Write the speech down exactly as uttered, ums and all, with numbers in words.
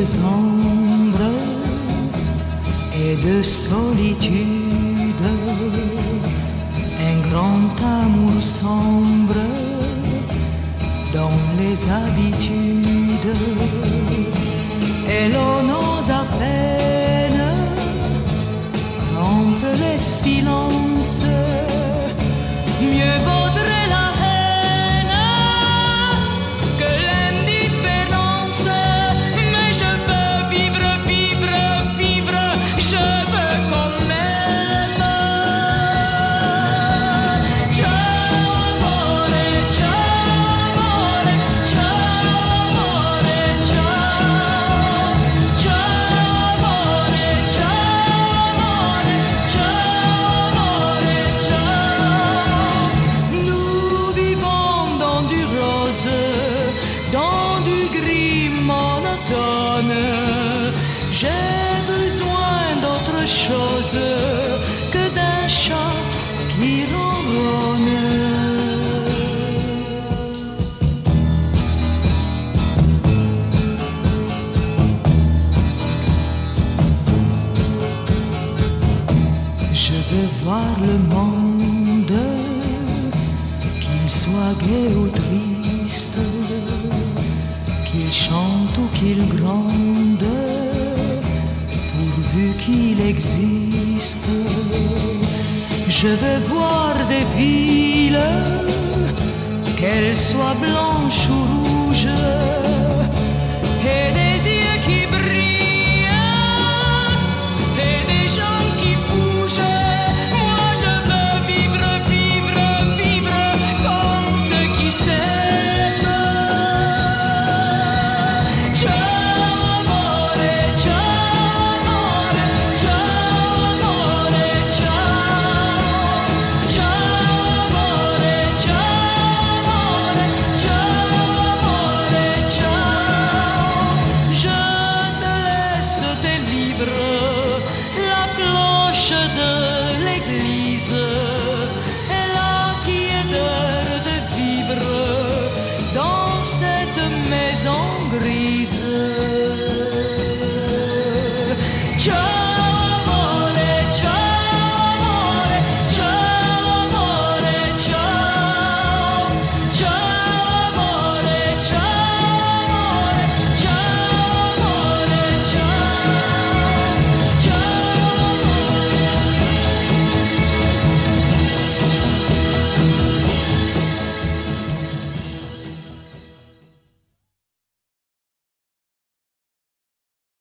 ombres et de solitude, un grand amour sombre dans les habitudes, et l'on ose à peine rompre les silences. Mieux vaudrait la haine que l'indifférence. Mais je veux vivre, vivre, vivre. Je veux qu'on m'aime. Ciao amore, ciao amore, ciao amore, ciao. Ciao amore, ciao amore, ciao amore, ciao. Nous vivons dans du rose, dans du gris monotone. J'ai besoin d'autre chose que d'un chat qui ronronne. Je veux voir le monde, qu'il soit gai ou triste, qu'il chante ou qu'il gronde, pourvu qu'il existe. Je veux voir des villes, qu'elles soient blanches ou rouges, et des yeux qui brillent, et des gens qui bougent. Moi je veux vivre, vivre, vivre comme ceux qui s'aiment. Ciao amore, ciao amore, ciao amore, ciao. Ciao amore, ciao amore, ciao amore, ciao. Je te laisse tes livres, la cloche de l'église.